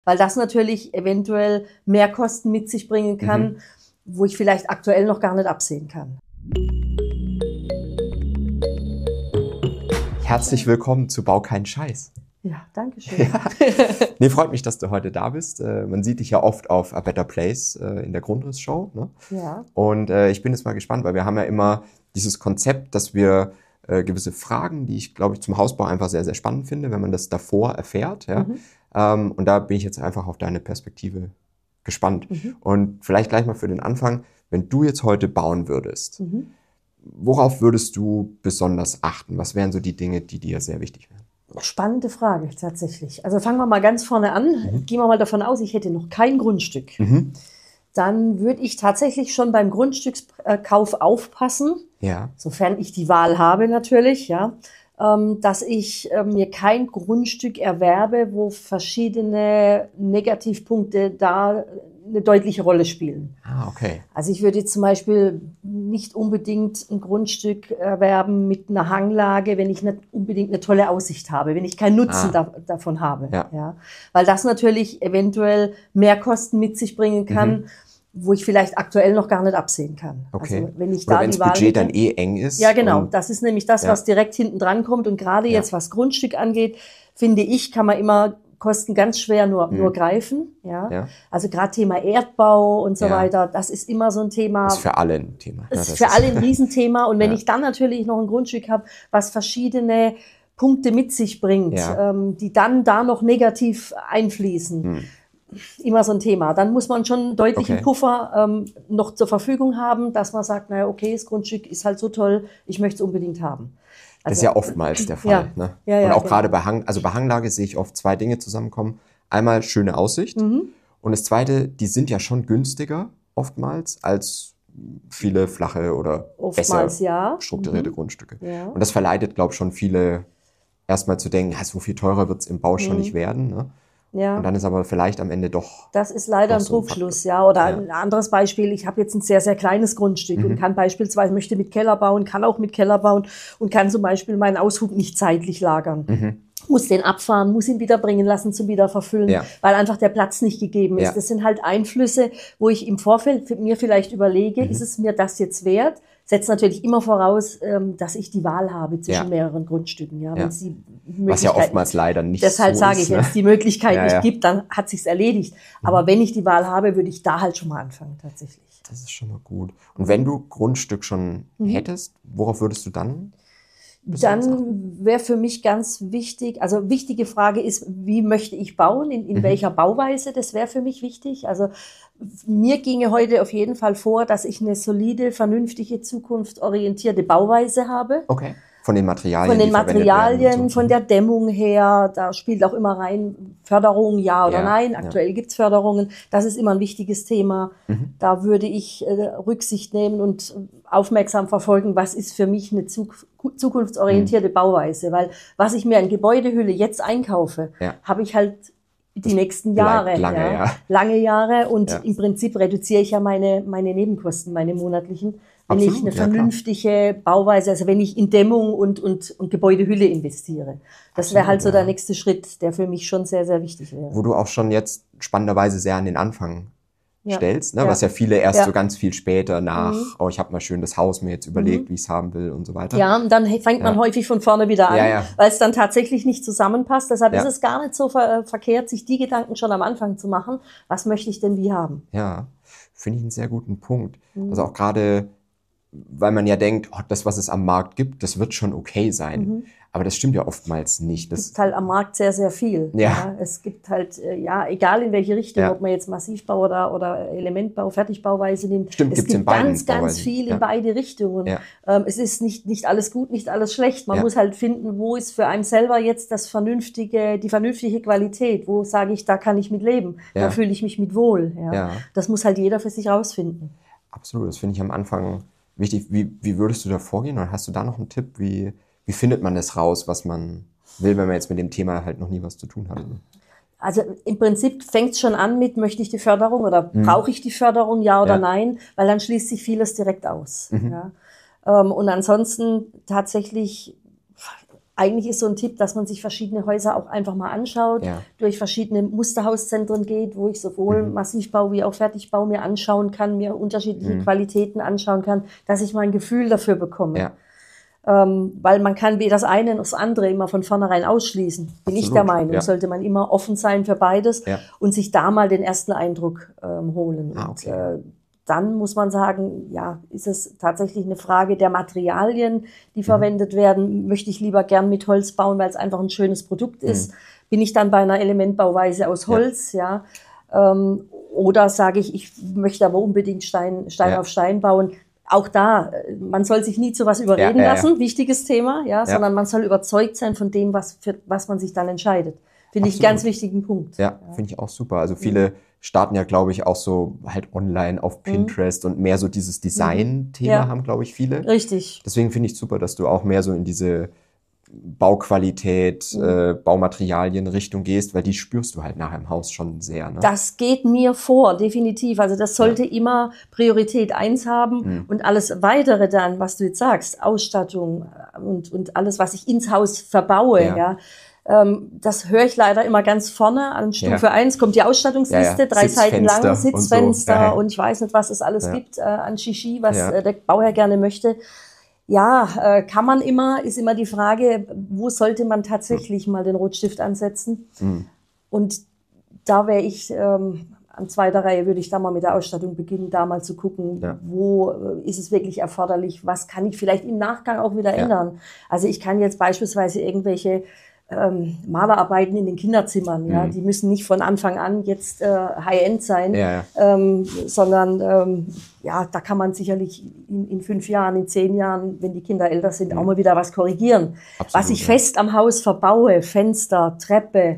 weil das natürlich eventuell Mehrkosten mit sich bringen kann, wo ich vielleicht aktuell noch gar nicht absehen kann. Herzlich willkommen zu Bau keinen Scheiß. Ja, danke schön. Ja. Nee, freut mich, dass du heute da bist. Man sieht dich ja oft auf A Better Place in der Grundrissshow. Ne? Ja. Und ich bin jetzt mal gespannt, weil wir haben ja immer dieses Konzept, dass wir gewisse Fragen, die ich, glaube ich, zum Hausbau einfach sehr, sehr spannend finde, wenn man das davor erfährt. Ja? Und da bin ich jetzt einfach auf deine Perspektive gespannt. Und vielleicht gleich mal für den Anfang, wenn du jetzt heute bauen würdest, worauf würdest du besonders achten? Was wären so die Dinge, die dir sehr wichtig wären? Spannende Frage tatsächlich. Also fangen wir mal ganz vorne an. Gehen wir mal davon aus, ich hätte noch kein Grundstück. Dann würde ich tatsächlich schon beim Grundstückskauf aufpassen, sofern ich die Wahl habe natürlich, ja, dass ich mir kein Grundstück erwerbe, wo verschiedene Negativpunkte da eine deutliche Rolle spielen. Ah, okay. Also ich würde jetzt zum Beispiel nicht unbedingt ein Grundstück erwerben mit einer Hanglage, wenn ich nicht unbedingt eine tolle Aussicht habe, wenn ich keinen Nutzen davon habe. Ja. Weil das natürlich eventuell Mehrkosten mit sich bringen kann, wo ich vielleicht aktuell noch gar nicht absehen kann. Okay. Also wenn ich oder da wenn das Budget dann eng ist. Ja, genau. Das ist nämlich das, was direkt hinten dran kommt. Und gerade jetzt, was Grundstück angeht, finde ich, kann man immer Kosten ganz schwer nur greifen. Ja. Also gerade Thema Erdbau und so weiter, das ist immer so ein Thema. Das ist für alle ein Thema. Das ist für alle ein Riesenthema. Und wenn ich dann natürlich noch ein Grundstück habe, was verschiedene Punkte mit sich bringt, die dann da noch negativ einfließen, immer so ein Thema. Dann muss man schon einen deutlichen Puffer noch zur Verfügung haben, dass man sagt, naja, okay, das Grundstück ist halt so toll, ich möchte es unbedingt haben. Das ist ja oftmals der Fall. Ne? Und auch gerade bei Hanglage sehe ich oft zwei Dinge zusammenkommen. Einmal schöne Aussicht und das Zweite, die sind ja schon günstiger oftmals als viele flache oder oftmals, besser strukturierte Grundstücke. Ja. Und das verleitet, glaube ich, schon viele erstmal zu denken, ja, so viel teurer wird es im Bau schon nicht werden. Ne? Ja. Und dann ist aber vielleicht am Ende doch... Das ist leider ein Trugschluss, ja. Oder ein anderes Beispiel, ich habe jetzt ein sehr, sehr kleines Grundstück und kann beispielsweise, möchte mit Keller bauen, kann auch mit Keller bauen und kann zum Beispiel meinen Aushub nicht zeitlich lagern. Muss den abfahren, muss ihn wieder bringen lassen zum Wiederverfüllen, weil einfach der Platz nicht gegeben ist. Das sind halt Einflüsse, wo ich im Vorfeld mir vielleicht überlege, ist es mir das jetzt wert? Setzt natürlich immer voraus, dass ich die Wahl habe zwischen mehreren Grundstücken. Ja, wenn's die was ja oftmals leider nicht deshalb so sage ist. ich, wenn es die Möglichkeit nicht gibt, dann hat sich's erledigt. Aber wenn ich die Wahl habe, würde ich da halt schon mal anfangen tatsächlich. Das ist schon mal gut. Und wenn du Grundstück schon hättest, worauf würdest du dann? Dann wäre für mich ganz wichtig, also wichtige Frage ist, wie möchte ich bauen, in welcher Bauweise, das wäre für mich wichtig. Also mir ginge heute auf jeden Fall vor, dass ich eine solide, vernünftige, zukunftsorientierte Bauweise habe. Okay. Von den Materialien. Von den Materialien, von der Dämmung her, da spielt auch immer rein Förderung, ja oder nein. Aktuell gibt's Förderungen. Das ist immer ein wichtiges Thema. Da würde ich Rücksicht nehmen und aufmerksam verfolgen, was ist für mich eine zukunftsorientierte Bauweise. Weil was ich mir an Gebäudehülle jetzt einkaufe, habe ich halt die nächsten Jahre. Lange Jahre. Und im Prinzip reduziere ich ja meine Nebenkosten, meine monatlichen. Wenn ich eine vernünftige Bauweise, also wenn ich in Dämmung und Gebäudehülle investiere. Das wäre halt so der nächste Schritt, der für mich schon sehr, sehr wichtig wäre. Wo du auch schon jetzt spannenderweise sehr an den Anfang stellst, ne? Was ja viele erst so ganz viel später nach, oh, ich habe mal schön das Haus mir jetzt überlegt, wie ich es haben will und so weiter. Ja, und dann fängt man häufig von vorne wieder an, weil es dann tatsächlich nicht zusammenpasst. Deshalb ist es gar nicht so verkehrt, sich die Gedanken schon am Anfang zu machen. Was möchte ich denn wie haben? Ja, finde ich einen sehr guten Punkt. Also auch gerade, weil man ja denkt, oh, das, was es am Markt gibt, das wird schon okay sein. Aber das stimmt ja oftmals nicht. Es gibt halt am Markt sehr, sehr viel. Ja. Es gibt halt, egal in welche Richtung, ob man jetzt Massivbau oder Elementbau, Fertigbauweise nimmt. Stimmt, es gibt ganz viel in beide Richtungen. Ja. Es ist nicht alles gut, nicht alles schlecht. Man muss halt finden, wo ist für einen selber jetzt die vernünftige Qualität. Wo sage ich, da kann ich mit leben. Da fühle ich mich mit wohl. Ja. Das muss halt jeder für sich rausfinden. Absolut, das finde ich am Anfang wichtig. Wie würdest du da vorgehen? Oder hast du da noch einen Tipp, wie findet man das raus, was man will, wenn man jetzt mit dem Thema halt noch nie was zu tun hat? Also im Prinzip fängt es schon an mit, möchte ich die Förderung oder brauche ich die Förderung, ja oder nein? Weil dann schließt sich vieles direkt aus. Ja. Und ansonsten tatsächlich eigentlich ist so ein Tipp, dass man sich verschiedene Häuser auch einfach mal anschaut, durch verschiedene Musterhauszentren geht, wo ich sowohl Massivbau wie auch Fertigbau mir anschauen kann, mir unterschiedliche Qualitäten anschauen kann, dass ich mal ein Gefühl dafür bekomme. Ja. Weil man kann weder das eine noch das andere immer von vornherein ausschließen. Bin ich der Meinung. Sollte man immer offen sein für beides und sich da mal den ersten Eindruck holen. Okay. Und dann muss man sagen, ja, ist es tatsächlich eine Frage der Materialien, die verwendet werden. Möchte ich lieber gern mit Holz bauen, weil es einfach ein schönes Produkt ist? Bin ich dann bei einer Elementbauweise aus Holz, oder sage ich, ich möchte aber unbedingt Stein auf Stein bauen? Auch da, man soll sich nie zu was überreden lassen, wichtiges Thema, sondern man soll überzeugt sein von dem, für was man sich dann entscheidet. Finde ich einen ganz wichtigen Punkt. Ja, finde ich auch super. Also viele starten ja, glaube ich, auch so halt online auf Pinterest und mehr so dieses Design-Thema haben, glaube ich, viele. Richtig. Deswegen finde ich super, dass du auch mehr so in diese Bauqualität, Baumaterialien-Richtung gehst, weil die spürst du halt nachher im Haus schon sehr. Ne? Das geht mir vor, definitiv. Also das sollte immer Priorität 1 haben und alles Weitere dann, was du jetzt sagst, Ausstattung und alles, was ich ins Haus verbaue, das höre ich leider immer ganz vorne. An Stufe 1 kommt die Ausstattungsliste, 3 Seiten lang, Sitzfenster und ich weiß nicht, was es alles gibt an Shishi, was der Bauherr gerne möchte. Ja, kann man immer, ist immer die Frage, wo sollte man tatsächlich mal den Rotstift ansetzen? Und da wäre ich, an zweiter Reihe würde ich da mal mit der Ausstattung beginnen, da mal zu gucken, wo ist es wirklich erforderlich, was kann ich vielleicht im Nachgang auch wieder ändern. Also ich kann jetzt beispielsweise irgendwelche Malerarbeiten in den Kinderzimmern, die müssen nicht von Anfang an jetzt High-End sein, sondern da kann man sicherlich in 5 Jahren, in 10 Jahren, wenn die Kinder älter sind, auch mal wieder was korrigieren. Absolut, was ich fest am Haus verbaue, Fenster, Treppe,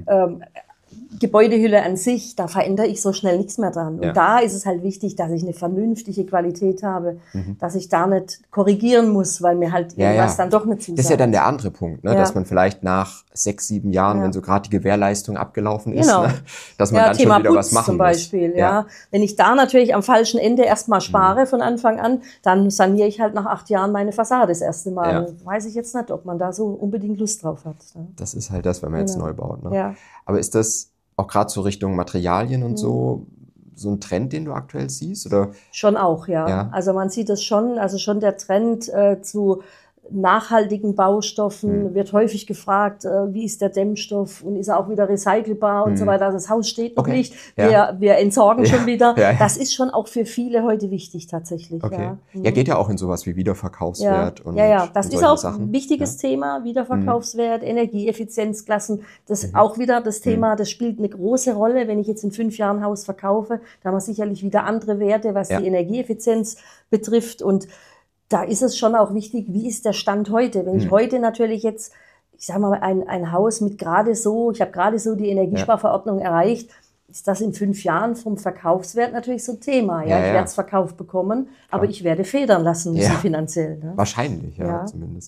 Gebäudehülle an sich, da verändere ich so schnell nichts mehr dran. Und da ist es halt wichtig, dass ich eine vernünftige Qualität habe, dass ich da nicht korrigieren muss, weil mir halt irgendwas dann doch nicht zusagt. Das ist ja dann der andere Punkt, ne? Dass man vielleicht nach 6, 7 Jahren, wenn so gerade die Gewährleistung abgelaufen ist, ne? Dass man dann Thema schon wieder Putz was machen zum Beispiel, muss. Wenn ich da natürlich am falschen Ende erstmal spare von Anfang an, dann saniere ich halt nach 8 Jahren meine Fassade das erste Mal. Weiß ich jetzt nicht, ob man da so unbedingt Lust drauf hat. Ne? Das ist halt das, wenn man jetzt neu baut. Ne? Aber ist das auch gerade so Richtung Materialien und so ein Trend, den du aktuell siehst? Oder? Schon auch, ja. Also man sieht es schon, also schon der Trend zu nachhaltigen Baustoffen wird häufig gefragt, wie ist der Dämmstoff und ist er auch wieder recycelbar und so weiter. Also das Haus steht noch nicht, wir entsorgen schon wieder. Das ist schon auch für viele heute wichtig tatsächlich. Geht ja auch in sowas wie Wiederverkaufswert und das und ist auch Sachen. ein wichtiges Thema, Wiederverkaufswert, Energieeffizienzklassen. Das ist auch wieder das Thema, das spielt eine große Rolle. Wenn ich jetzt in 5 Jahren ein Haus verkaufe, da haben wir sicherlich wieder andere Werte, was die Energieeffizienz betrifft und da ist es schon auch wichtig, wie ist der Stand heute? Wenn ich heute natürlich jetzt, ich sage mal, ein Haus mit ich habe gerade so die Energiesparverordnung erreicht, ist das in 5 Jahren vom Verkaufswert natürlich so ein Thema. Ich werde es verkauft bekommen, aber ich werde federn lassen müssen finanziell. Ne? Wahrscheinlich, zumindest.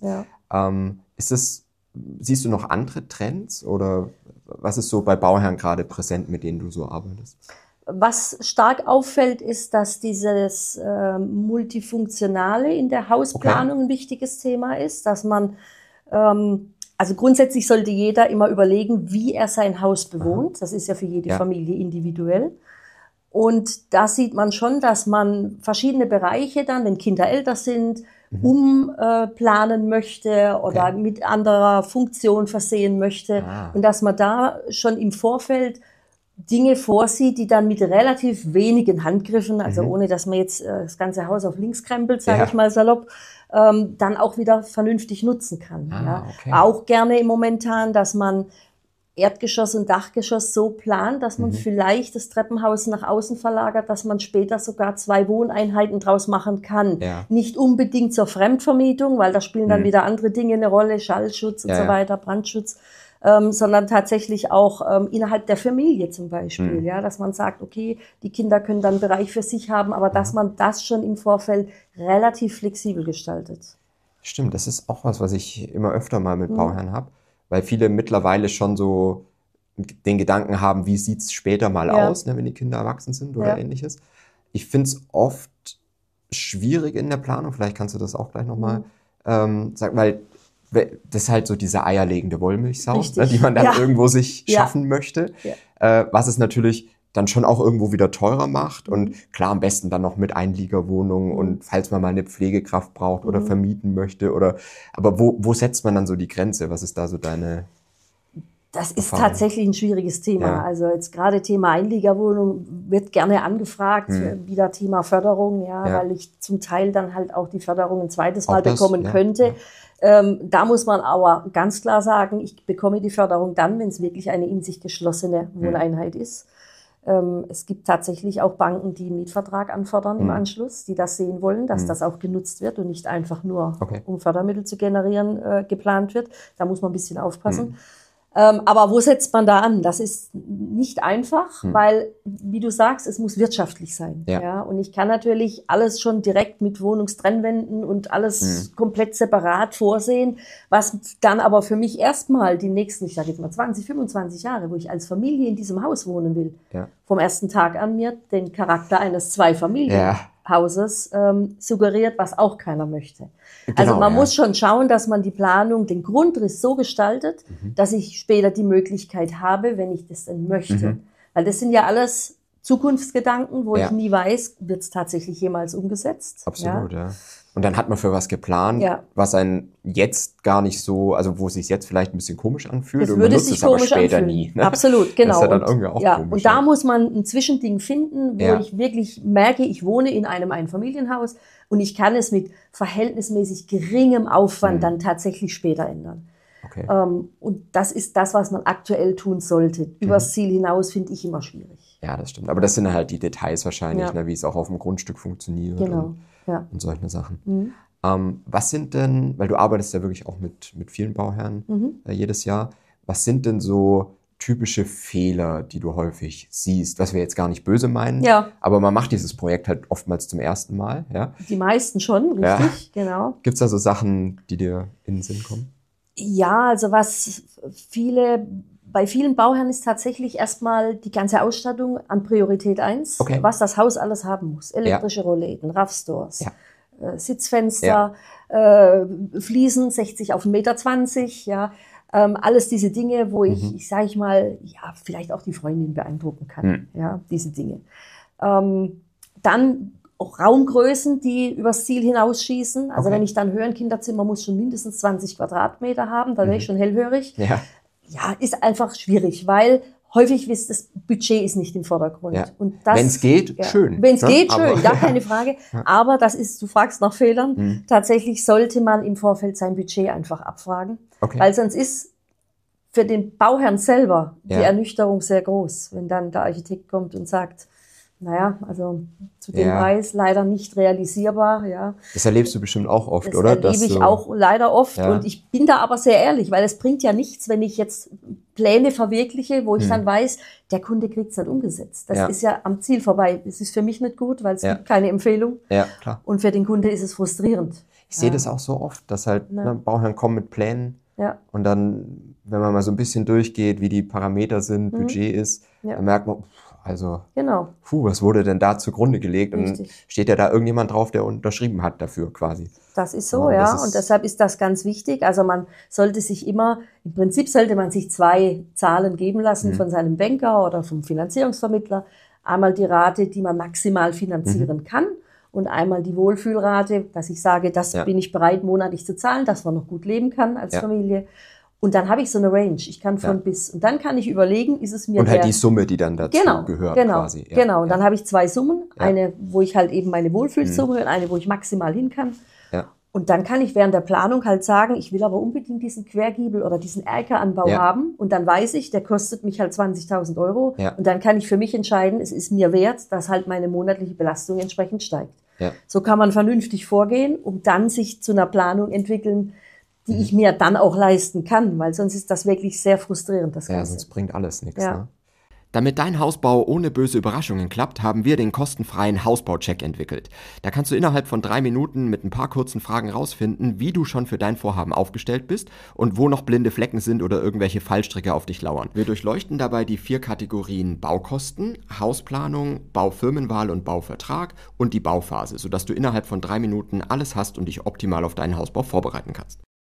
Siehst du noch andere Trends oder was ist so bei Bauherren gerade präsent, mit denen du so arbeitest? Was stark auffällt, ist, dass dieses Multifunktionale in der Hausplanung ein wichtiges Thema ist, dass man, also grundsätzlich sollte jeder immer überlegen, wie er sein Haus bewohnt. Das ist ja für jede Familie individuell. Und da sieht man schon, dass man verschiedene Bereiche dann, wenn Kinder älter sind, umplanen möchte oder mit anderer Funktion versehen möchte. Und dass man da schon im Vorfeld Dinge vorsieht, die dann mit relativ wenigen Handgriffen, also ohne dass man jetzt das ganze Haus auf links krempelt, sage ich mal salopp, dann auch wieder vernünftig nutzen kann. Auch gerne momentan, dass man Erdgeschoss und Dachgeschoss so plant, dass man vielleicht das Treppenhaus nach außen verlagert, dass man später sogar 2 Wohneinheiten draus machen kann. Nicht unbedingt zur Fremdvermietung, weil da spielen dann wieder andere Dinge eine Rolle, Schallschutz und so weiter, Brandschutz. Sondern tatsächlich auch innerhalb der Familie zum Beispiel, dass man sagt, okay, die Kinder können dann einen Bereich für sich haben, aber dass man das schon im Vorfeld relativ flexibel gestaltet. Stimmt, das ist auch was ich immer öfter mal mit Bauherren habe, weil viele mittlerweile schon so den Gedanken haben, wie sieht's später mal aus, ne, wenn die Kinder erwachsen sind oder ähnliches. Ich finde es oft schwierig in der Planung, vielleicht kannst du das auch gleich nochmal sagen, weil Das ist halt so diese eierlegende Wollmilchsau, Richtig. Ne, die man dann irgendwo sich schaffen möchte, was es natürlich dann schon auch irgendwo wieder teurer macht und klar, am besten dann noch mit Einliegerwohnungen und falls man mal eine Pflegekraft braucht oder vermieten möchte aber wo setzt man dann so die Grenze? Was ist da so deine Das ist Erfahrung? Tatsächlich ein schwieriges Thema. Ja. Also jetzt gerade Thema Einliegerwohnung wird gerne angefragt, wieder Thema Förderung, weil ich zum Teil dann halt auch die Förderung ein zweites Mal bekommen könnte. Da muss man aber ganz klar sagen, ich bekomme die Förderung dann, wenn es wirklich eine in sich geschlossene Wohneinheit ist. Es gibt tatsächlich auch Banken, die einen Mietvertrag anfordern im Anschluss, die das sehen wollen, dass das auch genutzt wird und nicht einfach nur, um Fördermittel zu generieren, geplant wird. Da muss man ein bisschen aufpassen. Aber wo setzt man da an? Das ist nicht einfach, weil, wie du sagst, es muss wirtschaftlich sein. Ja. Und ich kann natürlich alles schon direkt mit Wohnungstrennwänden und alles komplett separat vorsehen, was dann aber für mich erstmal die nächsten, ich sage jetzt mal 20, 25 Jahre, wo ich als Familie in diesem Haus wohnen will, vom ersten Tag an mir den Charakter eines Zweifamilienhauses suggeriert, was auch keiner möchte. Genau, also man muss schon schauen, dass man die Planung, den Grundriss so gestaltet, dass ich später die Möglichkeit habe, wenn ich das denn möchte. Weil das sind ja alles Zukunftsgedanken, wo ich nie weiß, wird es tatsächlich jemals umgesetzt. Absolut, ja. Und dann hat man für was geplant, was einen jetzt gar nicht so, also wo es sich jetzt vielleicht ein bisschen komisch anfühlt und man nutzt es aber später nie. Ne? Absolut, genau. Das ist ja dann irgendwie auch komisch. Und da muss man ein Zwischending finden, wo ich wirklich merke, ich wohne in einem Einfamilienhaus und ich kann es mit verhältnismäßig geringem Aufwand dann tatsächlich später ändern. Okay. Und das ist das, was man aktuell tun sollte. Übers Ziel hinaus finde ich immer schwierig. Ja, das stimmt. Aber das sind halt die Details wahrscheinlich, ne, wie es auch auf dem Grundstück funktioniert. Genau. Und solche Sachen. Was sind denn, weil du arbeitest ja wirklich auch mit vielen Bauherren jedes Jahr, was sind denn so typische Fehler, die du häufig siehst, was wir jetzt gar nicht böse meinen, aber man macht dieses Projekt halt oftmals zum ersten Mal. Ja? Die meisten schon, richtig, genau. Gibt es da so Sachen, die dir in den Sinn kommen? Ja, also bei vielen Bauherren ist tatsächlich erstmal die ganze Ausstattung an Priorität 1, was das Haus alles haben muss. Elektrische Rollläden, Raffstores, Sitzfenster, Fliesen 60 auf 1,20 Meter, alles diese Dinge, wo ich sage ich mal, vielleicht auch die Freundin beeindrucken kann, diese Dinge. Dann auch Raumgrößen, die übers Ziel hinausschießen. Also wenn ich dann höre, ein Kinderzimmer muss schon mindestens 20 Quadratmeter haben, dann wäre ich schon hellhörig. Ja, ist einfach schwierig, weil häufig wisst das Budget ist nicht im Vordergrund. Wenn es geht, schön. Wenn es geht, schön, gar keine Frage. Aber das ist, du fragst nach Fehlern. Tatsächlich sollte man im Vorfeld sein Budget einfach abfragen. Weil sonst ist für den Bauherrn selber die Ernüchterung sehr groß, wenn dann der Architekt kommt und sagt, naja, also zu dem Preis leider nicht realisierbar. Das erlebst du bestimmt auch oft, das oder? Das erlebe ich auch leider oft. Und ich bin da aber sehr ehrlich, weil es bringt ja nichts, wenn ich jetzt Pläne verwirkliche, wo ich dann weiß, der Kunde kriegt es nicht umgesetzt. Das ist ja am Ziel vorbei. Es ist für mich nicht gut, weil es gibt keine Empfehlung. Ja, klar. Und für den Kunde ist es frustrierend. Ich sehe das auch so oft, dass halt Bauherren kommen mit Plänen und dann, wenn man mal so ein bisschen durchgeht, wie die Parameter sind, Budget ist, dann merkt man, also, was wurde denn da zugrunde gelegt? Und dann steht ja da irgendjemand drauf, der unterschrieben hat dafür quasi. Das ist so, und deshalb ist das ganz wichtig. Also man sollte sich immer, im Prinzip sollte man sich 2 Zahlen geben lassen von seinem Banker oder vom Finanzierungsvermittler. Einmal die Rate, die man maximal finanzieren kann und einmal die Wohlfühlrate, dass ich sage, das bin ich bereit monatlich zu zahlen, dass man noch gut leben kann als Familie. Und dann habe ich so eine Range. Ich kann von bis. Und dann kann ich überlegen, ist es mir und halt die Summe, die dann dazu gehört quasi. Ja. Genau. Und dann habe ich 2 Summen. Eine, wo ich halt eben meine Wohlfühlsumme und eine, wo ich maximal hin kann. Ja. Und dann kann ich während der Planung halt sagen, ich will aber unbedingt diesen Quergiebel oder diesen Erkeranbau haben. Und dann weiß ich, der kostet mich halt 20.000 Euro. Ja. Und dann kann ich für mich entscheiden, es ist mir wert, dass halt meine monatliche Belastung entsprechend steigt. Ja. So kann man vernünftig vorgehen, um dann sich zu einer Planung entwickeln, die ich mir dann auch leisten kann, weil sonst ist das wirklich sehr frustrierend, das Ganze. Ja, sonst bringt alles nichts. Ne? Damit dein Hausbau ohne böse Überraschungen klappt, haben wir den kostenfreien Hausbaucheck entwickelt. Da kannst du innerhalb von 3 Minuten mit ein paar kurzen Fragen rausfinden, wie du schon für dein Vorhaben aufgestellt bist und wo noch blinde Flecken sind oder irgendwelche Fallstricke auf dich lauern. Wir durchleuchten dabei die 4 Kategorien Baukosten, Hausplanung, Baufirmenwahl und Bauvertrag und die Bauphase, sodass du innerhalb von 3 Minuten alles hast und dich optimal auf deinen Hausbau vorbereiten kannst.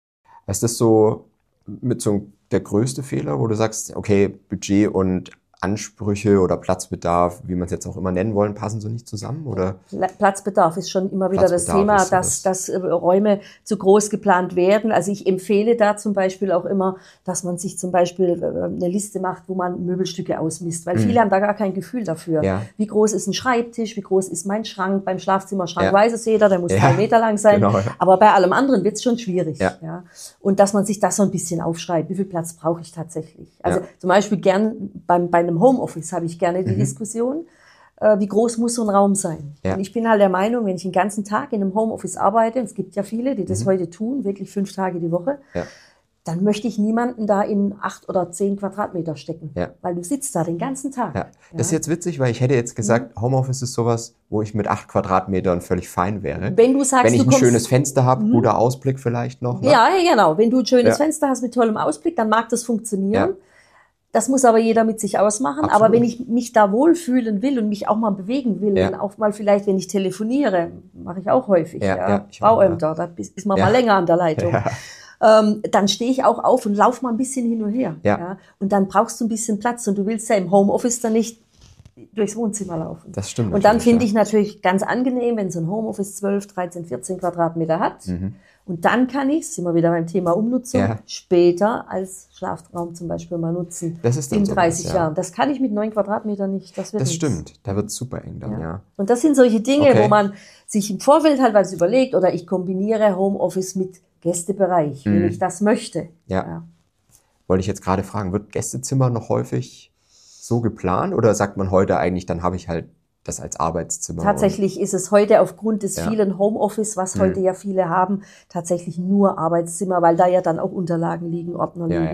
Ist das so mit so der größte Fehler, wo du sagst, okay, Budget und Ansprüche oder Platzbedarf, wie man es jetzt auch immer nennen wollen, passen so nicht zusammen? Oder? Platzbedarf ist schon immer wieder das Thema, dass Räume zu groß geplant werden. Also ich empfehle da zum Beispiel auch immer, dass man sich zum Beispiel eine Liste macht, wo man Möbelstücke ausmisst, weil viele haben da gar kein Gefühl dafür. Ja. Wie groß ist ein Schreibtisch, wie groß ist mein Schrank? Beim Schlafzimmerschrank weiß es jeder, der muss 3 Meter lang sein. Genau, aber bei allem anderen wird es schon schwierig. Ja. Ja. Und dass man sich das so ein bisschen aufschreibt, wie viel Platz brauche ich tatsächlich? Also zum Beispiel gern bei einem Homeoffice habe ich gerne die Diskussion, wie groß muss so ein Raum sein. Ja. Und ich bin halt der Meinung, wenn ich den ganzen Tag in einem Homeoffice arbeite, und es gibt ja viele, die das heute tun, wirklich 5 Tage die Woche, dann möchte ich niemanden da in 8 oder 10 Quadratmeter stecken, weil du sitzt da den ganzen Tag. Ja. Das ist jetzt witzig, weil ich hätte jetzt gesagt, Homeoffice ist sowas, wo ich mit 8 Quadratmetern völlig fein wäre. Wenn du sagst, wenn ich ein schönes Fenster habe, guter Ausblick vielleicht noch. Ne? Ja, genau. Wenn du ein schönes Fenster hast mit tollem Ausblick, dann mag das funktionieren. Ja. Das muss aber jeder mit sich ausmachen. Absolut. Aber wenn ich mich da wohlfühlen will und mich auch mal bewegen will, und auch mal vielleicht, wenn ich telefoniere, mache ich auch häufig, Bauämter, da ist man mal länger an der Leitung. Ja. Dann stehe ich auch auf und laufe mal ein bisschen hin und her. Ja. Ja. Und dann brauchst du ein bisschen Platz und du willst ja im Homeoffice dann nicht durchs Wohnzimmer laufen. Das stimmt. Und dann finde ich natürlich ganz angenehm, wenn so ein Homeoffice 12, 13, 14 Quadratmeter hat. Und dann kann ich es, sind wir wieder beim Thema Umnutzung, später als Schlafraum zum Beispiel mal nutzen. Das ist dann in 30 Jahren. Das kann ich mit 9 Quadratmetern nicht. Das stimmt. Da wird es super eng dann, ja. Und das sind solche Dinge, wo man sich im Vorfeld halt was überlegt, oder ich kombiniere Homeoffice mit Gästebereich, wenn ich das möchte. Ja. Wollte ich jetzt gerade fragen, wird Gästezimmer noch häufig so geplant, oder sagt man heute eigentlich, dann habe ich halt das als Arbeitszimmer? Tatsächlich ist es heute aufgrund des vielen Homeoffice, was heute ja viele haben, tatsächlich nur Arbeitszimmer, weil da ja dann auch Unterlagen liegen, Ordner liegen,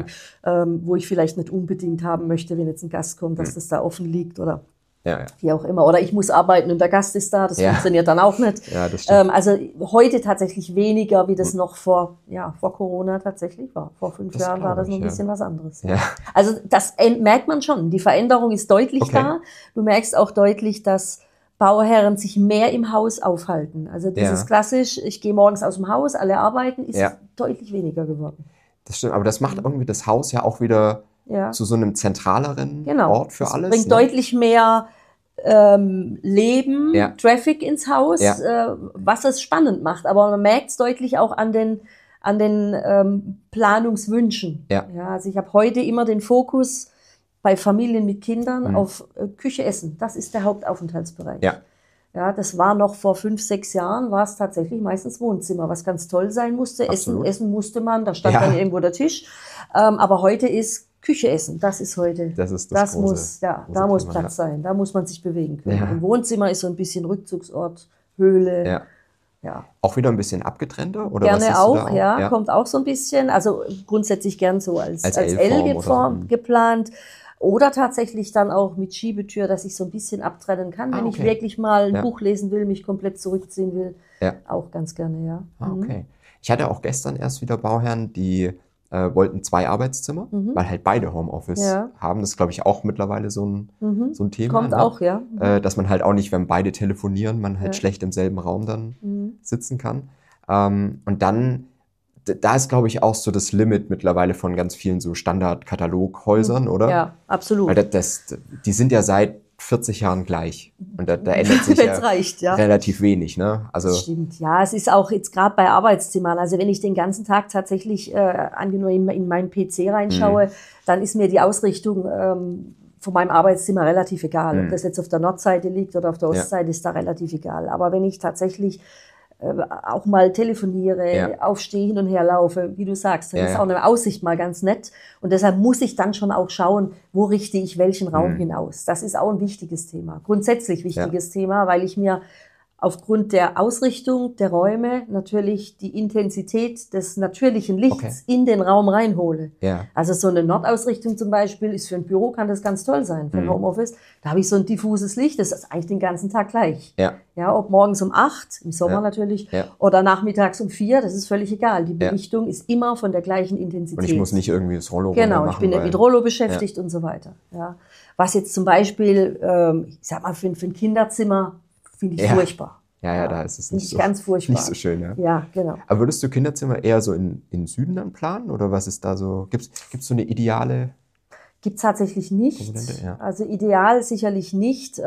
wo ich vielleicht nicht unbedingt haben möchte, wenn jetzt ein Gast kommt, dass das da offen liegt oder wie auch immer. Oder ich muss arbeiten und der Gast ist da, das funktioniert dann auch nicht. Ja, das stimmt. Also heute tatsächlich weniger, wie das noch vor Corona tatsächlich war. Vor 5 Jahren war das noch ein bisschen was anderes. Ja. Also das merkt man schon. Die Veränderung ist deutlich da. Du merkst auch deutlich, dass Bauherren sich mehr im Haus aufhalten. Also dieses klassisch, ich gehe morgens aus dem Haus, alle arbeiten, ist deutlich weniger geworden. Das stimmt, aber das macht irgendwie das Haus ja auch wieder zu so einem zentraleren Ort für alles. Bringt deutlich mehr Leben, Traffic ins Haus, was es spannend macht. Aber man merkt es deutlich auch an den Planungswünschen. Ja, also ich habe heute immer den Fokus bei Familien mit Kindern auf Küche, Essen. Das ist der Hauptaufenthaltsbereich. Ja, das war noch vor 5, 6 Jahren, war es tatsächlich meistens Wohnzimmer, was ganz toll sein musste. Essen musste man, da stand dann irgendwo der Tisch. Aber heute ist Küche, Essen, das ist heute. Das ist das große, muss, da muss Platz sein, da muss man sich bewegen können. Im Wohnzimmer ist so ein bisschen Rückzugsort, Höhle. Ja. Auch wieder ein bisschen abgetrennter? Oder gerne was auch, kommt auch so ein bisschen. Also grundsätzlich gern so als L-Form geplant. Oder tatsächlich dann auch mit Schiebetür, dass ich so ein bisschen abtrennen kann, wenn ich wirklich mal ein Buch lesen will, mich komplett zurückziehen will. Auch ganz gerne, Okay. Ich hatte auch gestern erst wieder Bauherren, die wollten 2 Arbeitszimmer, weil halt beide Homeoffice haben. Das ist, glaube ich, auch mittlerweile so ein Thema. Kommt auch, dass man halt auch nicht, wenn beide telefonieren, man halt schlecht im selben Raum dann sitzen kann. Und dann, da ist, glaube ich, auch so das Limit mittlerweile von ganz vielen so Standard-Kataloghäusern, oder? Ja, absolut. Weil die sind ja seit 40 Jahren gleich. Und da ändert sich relativ wenig, ne? Also das stimmt, ja. Es ist auch jetzt gerade bei Arbeitszimmern, also wenn ich den ganzen Tag tatsächlich angenommen in meinen PC reinschaue, dann ist mir die Ausrichtung von meinem Arbeitszimmer relativ egal. Ob das jetzt auf der Nordseite liegt oder auf der Ostseite, ist da relativ egal. Aber wenn ich tatsächlich auch mal telefoniere, aufstehe, hin und her laufe, wie du sagst, dann ist auch eine Aussicht mal ganz nett. Und deshalb muss ich dann schon auch schauen, wo richte ich welchen Raum hinaus. Das ist auch ein wichtiges Thema, grundsätzlich wichtiges Thema, weil ich mir aufgrund der Ausrichtung der Räume natürlich die Intensität des natürlichen Lichts in den Raum reinhole. Also so eine Nordausrichtung zum Beispiel ist für ein Büro, kann das ganz toll sein, für ein Homeoffice. Da habe ich so ein diffuses Licht, das ist eigentlich den ganzen Tag gleich. Ja, ob morgens um 8, im Sommer natürlich, oder nachmittags um 4, das ist völlig egal. Die Belichtung ist immer von der gleichen Intensität. Und ich muss nicht irgendwie das Rollo machen. Genau, ich bin nicht mit Rollo beschäftigt und so weiter. Ja. Was jetzt zum Beispiel, ich sag mal, für ein Kinderzimmer finde ich furchtbar. Ja, da ist es nicht so, ganz furchtbar. Nicht so schön. Ja. Ja, genau. Aber würdest du Kinderzimmer eher so in Süden dann planen? Oder was ist da so? Gibt's so eine ideale? Gibt es tatsächlich nicht. Ja. Also ideal sicherlich nicht.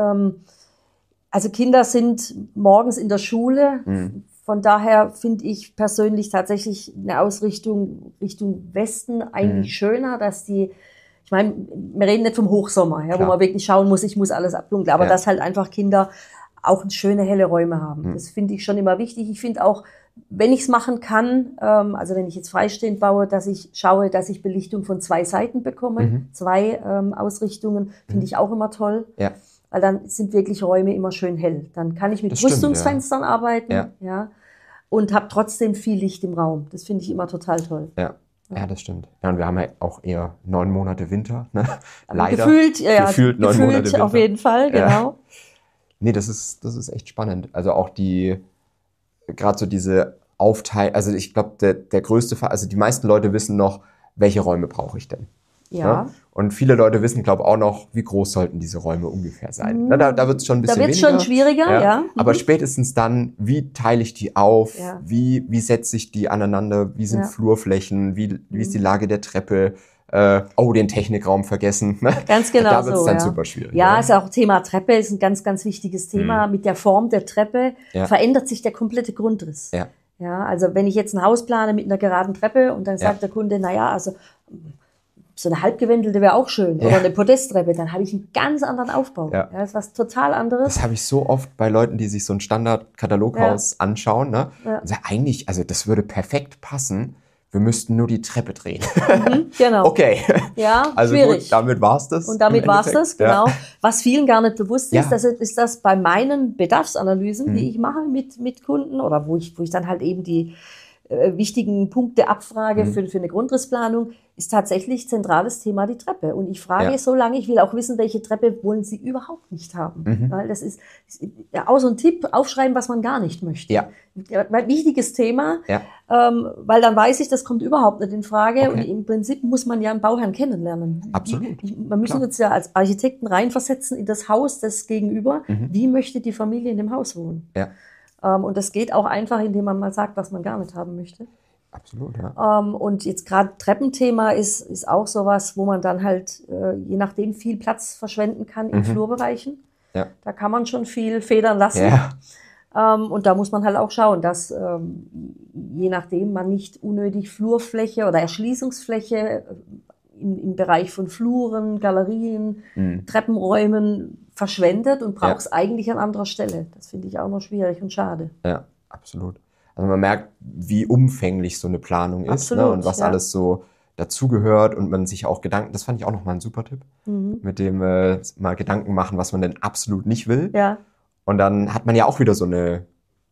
Also Kinder sind morgens in der Schule. Von daher finde ich persönlich tatsächlich eine Ausrichtung Richtung Westen eigentlich schöner, dass die, ich meine, wir reden nicht vom Hochsommer, ja, wo man wirklich schauen muss, ich muss alles abdunkeln, aber dass halt einfach Kinder auch schöne, helle Räume haben. Das finde ich schon immer wichtig. Ich finde auch, wenn ich es machen kann, also wenn ich jetzt freistehend baue, dass ich schaue, dass ich Belichtung von 2 Seiten bekomme, 2 Ausrichtungen, finde ich auch immer toll. Ja. Weil dann sind wirklich Räume immer schön hell. Dann kann ich mit Brüstungsfenstern arbeiten, ja, und habe trotzdem viel Licht im Raum. Das finde ich immer total toll. Ja. Ja, das stimmt. Ja, und wir haben ja auch eher 9 Monate Winter, ne? Leider. Gefühlt 9 Monate Winter. Auf jeden Fall, genau. Ja. Nee, das ist echt spannend. Also auch gerade so diese Aufteilung, also ich glaube, der größte Fall, also die meisten Leute wissen noch, welche Räume brauche ich denn? Ja. Und viele Leute wissen, glaube ich, auch noch, wie groß sollten diese Räume ungefähr sein. Da wird es schon ein bisschen weniger. Da wird es schon schwieriger, ja. Aber spätestens dann, wie teile ich die auf? Ja. Wie setze ich die aneinander? Wie sind Flurflächen? Wie ist die Lage der Treppe? Den Technikraum vergessen. Ganz genau. Da wird es dann super schwierig. Ja, ist auch Thema Treppe, ist ein ganz, ganz wichtiges Thema. Mit der Form der Treppe verändert sich der komplette Grundriss. Ja. Ja, also wenn ich jetzt ein Haus plane mit einer geraden Treppe und dann sagt der Kunde, also so eine halbgewendelte wäre auch schön oder eine Podesttreppe, dann habe ich einen ganz anderen Aufbau. Ja. Das ist was total anderes. Das habe ich so oft bei Leuten, die sich so ein Standard-Kataloghaus anschauen. Ne? Ja. Und sagen, eigentlich, also das würde perfekt passen. Wir müssten nur die Treppe drehen. Genau. Okay. Ja, also schwierig. Gut, damit war's das. Und damit war's das, genau. Ja. Was vielen gar nicht bewusst ist, ist das bei meinen Bedarfsanalysen, die ich mache mit Kunden oder wo ich dann halt eben die wichtigen Punkte abfrage für eine Grundrissplanung, ist tatsächlich zentrales Thema die Treppe. Und ich frage so lange, ich will auch wissen, welche Treppe wollen Sie überhaupt nicht haben. Weil das ist auch so ein Tipp, aufschreiben, was man gar nicht möchte. Ja. Ein wichtiges Thema, weil dann weiß ich, das kommt überhaupt nicht in Frage. Okay. Und im Prinzip muss man ja einen Bauherrn kennenlernen. Absolut. Man müssen uns ja als Architekten reinversetzen in das Haus des Gegenüber. Wie möchte die Familie in dem Haus wohnen? Ja. Und das geht auch einfach, indem man mal sagt, was man gar nicht haben möchte. Absolut, ja. Und jetzt gerade Treppenthema ist auch sowas, wo man dann halt je nachdem viel Platz verschwenden kann in Flurbereichen. Ja. Da kann man schon viel federn lassen. Ja. Und da muss man halt auch schauen, dass je nachdem man nicht unnötig Flurfläche oder Erschließungsfläche im Bereich von Fluren, Galerien, Treppenräumen verschwendet und braucht es eigentlich an anderer Stelle. Das finde ich auch noch schwierig und schade. Ja, absolut. Also man merkt, wie umfänglich so eine Planung ist, ne, und was alles so dazugehört und man sich auch Gedanken, das fand ich auch nochmal ein super Tipp, mit dem mal Gedanken machen, was man denn absolut nicht will. Ja. Und dann hat man ja auch wieder so eine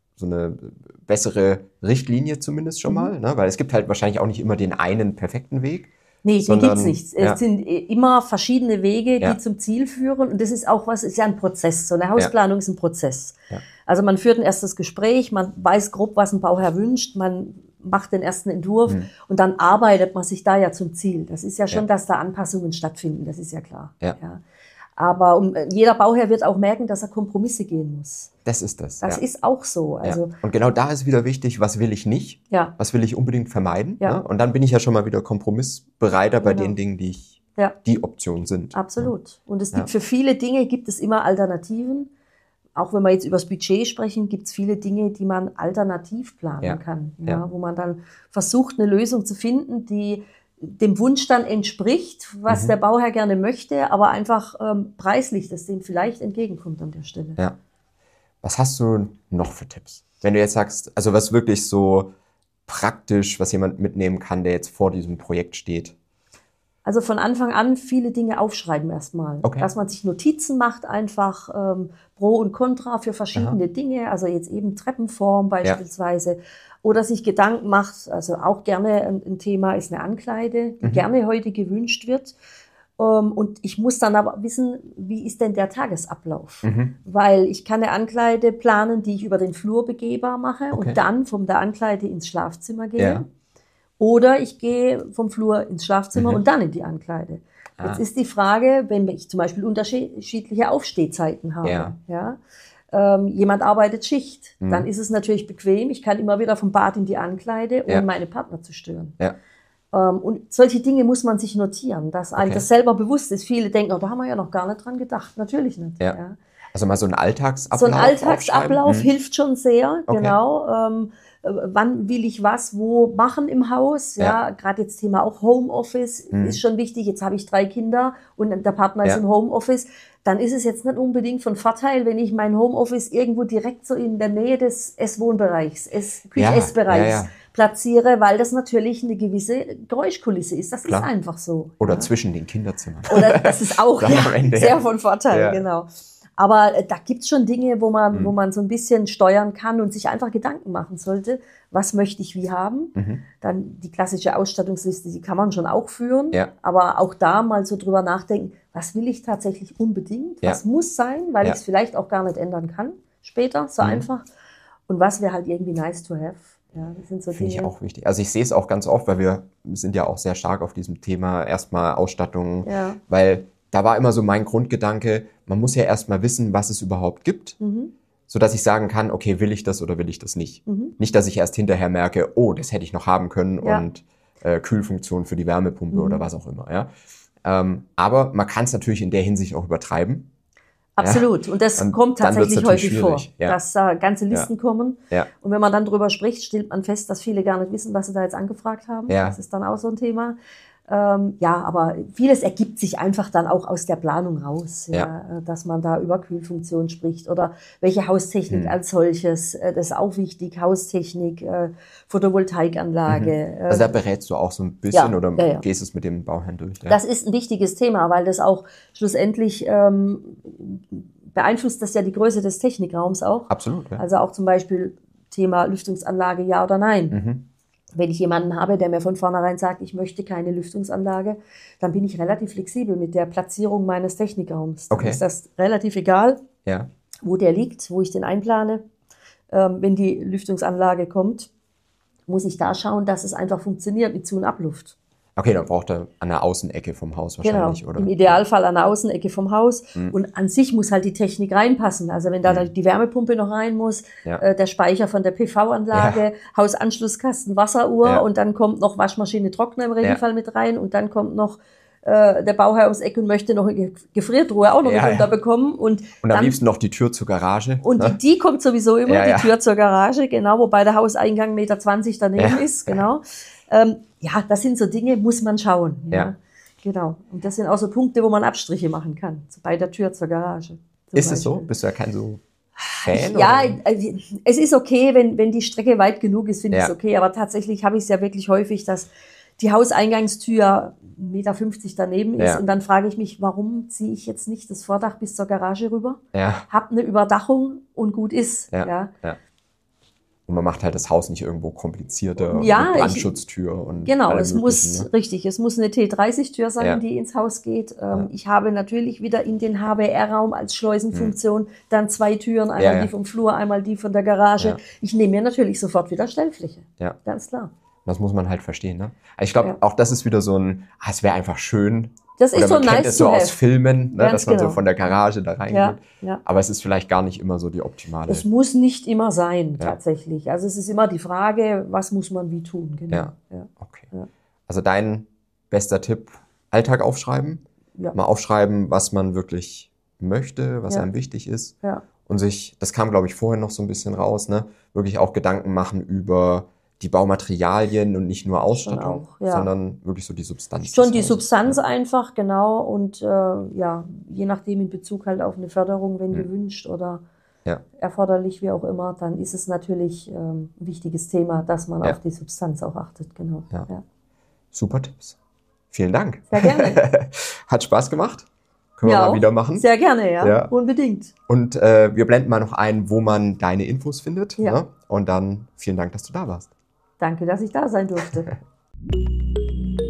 bessere Richtlinie zumindest schon mal, ne, weil es gibt halt wahrscheinlich auch nicht immer den einen perfekten Weg. Nee, den gibt's nicht. Es sind immer verschiedene Wege, die zum Ziel führen. Und das ist auch ist ja ein Prozess. So eine Hausplanung ist ein Prozess. Ja. Also man führt ein erstes Gespräch, man weiß grob, was ein Bauherr wünscht, man macht den ersten Entwurf und dann arbeitet man sich da ja zum Ziel. Das ist ja schon, dass da Anpassungen stattfinden, das ist ja klar. Ja. Ja. Aber jeder Bauherr wird auch merken, dass er Kompromisse gehen muss. Das ist das. Das ist auch so. Also, Und genau da ist wieder wichtig, was will ich nicht? Ja. Was will ich unbedingt vermeiden? Ja. Ne? Und dann bin ich ja schon mal wieder kompromissbereiter bei den Dingen, die die Optionen sind. Absolut. Und es gibt für viele Dinge gibt es immer Alternativen. Auch wenn wir jetzt über das Budget sprechen, gibt es viele Dinge, die man alternativ planen kann. Ja, wo man dann versucht, eine Lösung zu finden, die dem Wunsch dann entspricht, was der Bauherr gerne möchte, aber einfach preislich, das dem vielleicht entgegenkommt an der Stelle. Ja. Was hast du noch für Tipps? Wenn du jetzt sagst, also was wirklich so praktisch, was jemand mitnehmen kann, der jetzt vor diesem Projekt steht? Also von Anfang an viele Dinge aufschreiben erstmal. Okay. Dass man sich Notizen macht, einfach Pro und Contra für verschiedene Dinge, also jetzt eben Treppenform beispielsweise. Oder sich Gedanken macht, also auch gerne ein Thema ist eine Ankleide, die gerne heute gewünscht wird. Und ich muss dann aber wissen, wie ist denn der Tagesablauf? Weil ich kann eine Ankleide planen, die ich über den Flur begehbar mache und dann von der Ankleide ins Schlafzimmer gehe. Ja. Oder ich gehe vom Flur ins Schlafzimmer und dann in die Ankleide. Jetzt ist die Frage, wenn ich zum Beispiel unterschiedliche Aufstehzeiten habe, Jemand arbeitet Schicht, dann ist es natürlich bequem. Ich kann immer wieder vom Bad in die Ankleide, ohne meine Partner zu stören. Ja. Und solche Dinge muss man sich notieren, dass einem das selber bewusst ist. Viele denken, oh, da haben wir ja noch gar nicht dran gedacht. Natürlich nicht. Ja. Ja. Also mal so ein Alltagsablauf. So ein Alltagsablauf hilft schon sehr, Okay. genau. Wann will ich was wo machen im Haus? Ja, gerade jetzt Thema auch Homeoffice ist schon wichtig. Jetzt habe ich 3 Kinder und der Partner ist im Homeoffice. Dann ist es jetzt nicht unbedingt von Vorteil, wenn ich mein Homeoffice irgendwo direkt so in der Nähe des Esswohnbereichs, Küche-Essbereichs platziere, weil das natürlich eine gewisse Geräuschkulisse ist. Das ist einfach so. Oder zwischen den Kinderzimmern. Oder das ist auch sehr von Vorteil, genau. Aber da gibt's schon Dinge, wo man so ein bisschen steuern kann und sich einfach Gedanken machen sollte, was möchte ich wie haben. Dann die klassische Ausstattungsliste, die kann man schon auch führen. Ja. Aber auch da mal so drüber nachdenken, was will ich tatsächlich unbedingt? Was muss sein, weil ich es vielleicht auch gar nicht ändern kann später, so einfach. Und was wäre halt irgendwie nice to have. Ja, das sind so Finde ich auch wichtig. Also ich sehe es auch ganz oft, weil wir sind ja auch sehr stark auf diesem Thema erstmal Ausstattung, weil da war immer so mein Grundgedanke, man muss ja erstmal wissen, was es überhaupt gibt, sodass ich sagen kann, okay, will ich das oder will ich das nicht? Nicht, dass ich erst hinterher merke, oh, das hätte ich noch haben können und Kühlfunktion für die Wärmepumpe oder was auch immer. Ja? Aber man kann es natürlich in der Hinsicht auch übertreiben. Absolut. Und das kommt tatsächlich häufig vor, dass da ganze Listen kommen. Ja. Und wenn man dann drüber spricht, stellt man fest, dass viele gar nicht wissen, was sie da jetzt angefragt haben. Ja. Das ist dann auch so ein Thema. Aber vieles ergibt sich einfach dann auch aus der Planung raus, dass man da über Kühlfunktion spricht oder welche Haustechnik als solches, das ist auch wichtig, Haustechnik, Photovoltaikanlage. Also da berätst du auch so ein bisschen oder gehst es mit dem Bauherrn durch? Ja? Das ist ein wichtiges Thema, weil das auch schlussendlich beeinflusst das ja die Größe des Technikraums auch. Absolut. Ja. Also auch zum Beispiel Thema Lüftungsanlage, ja oder nein. Wenn ich jemanden habe, der mir von vornherein sagt, ich möchte keine Lüftungsanlage, dann bin ich relativ flexibel mit der Platzierung meines Technikraums. Dann ist das relativ egal, wo der liegt, wo ich den einplane. Wenn die Lüftungsanlage kommt, muss ich da schauen, dass es einfach funktioniert mit Zu- und Abluft. Okay, dann braucht er an der Außenecke vom Haus wahrscheinlich, genau, oder? Im Idealfall an der Außenecke vom Haus. Und an sich muss halt die Technik reinpassen. Also wenn da die Wärmepumpe noch rein muss, der Speicher von der PV-Anlage, Hausanschlusskasten, Wasseruhr und dann kommt noch Waschmaschine, Trockner im Regelfall mit rein und dann kommt noch der Bauherr ums Eck und möchte noch eine Gefriertruhe auch noch mit runterbekommen. Und am liebsten noch die Tür zur Garage. Und die kommt sowieso immer, die Tür zur Garage, genau, wobei der Hauseingang 1,20 Meter daneben ist, genau. Das sind so Dinge, muss man schauen. Ja. Genau. Und das sind auch so Punkte, wo man Abstriche machen kann. Bei der Tür zur Garage. Ist es so? Bist du ja kein so Fan? Ja, es ist okay, wenn die Strecke weit genug ist, finde ich es okay. Aber tatsächlich habe ich es ja wirklich häufig, dass die Hauseingangstür 1,50 Meter daneben ist. Und dann frage ich mich, warum ziehe ich jetzt nicht das Vordach bis zur Garage rüber? Hab eine Überdachung und gut ist. Ja. Und man macht halt das Haus nicht irgendwo komplizierter mit Brandschutztür und genau, es muss es muss eine T30-Tür sein, die ins Haus geht. Ich habe natürlich wieder in den HBR-Raum als Schleusenfunktion dann 2 Türen, einmal die vom Flur, einmal die von der Garage. Ich nehme mir natürlich sofort wieder Stellfläche. Ganz klar. Das muss man halt verstehen, ne? Ich glaube, auch das ist wieder so ein, es wäre einfach schön. Das ist oder man so kennt nice es so aus Filmen, ne, dass man so genau. von der Garage da reingeht. Aber es ist vielleicht gar nicht immer so die optimale. Es muss nicht immer sein, tatsächlich. Also es ist immer die Frage, was muss man wie tun. Genau. Okay. Also dein bester Tipp, Alltag aufschreiben. Mal aufschreiben, was man wirklich möchte, was einem wichtig ist. Und das kam, glaube ich, vorhin noch so ein bisschen raus, ne? Wirklich auch Gedanken machen über die Baumaterialien und nicht nur Ausstattung, sondern wirklich so die Substanz. Schon die Substanz einfach, genau. Und je nachdem in Bezug halt auf eine Förderung, wenn gewünscht oder erforderlich, wie auch immer, dann ist es natürlich ein wichtiges Thema, dass man auf die Substanz auch achtet. Genau. Super Tipps. Vielen Dank. Sehr gerne. Hat Spaß gemacht. Können wir mal wieder machen. Sehr gerne, unbedingt. Und wir blenden mal noch ein, wo man deine Infos findet. Ne? Und dann vielen Dank, dass du da warst. Danke, dass ich da sein durfte.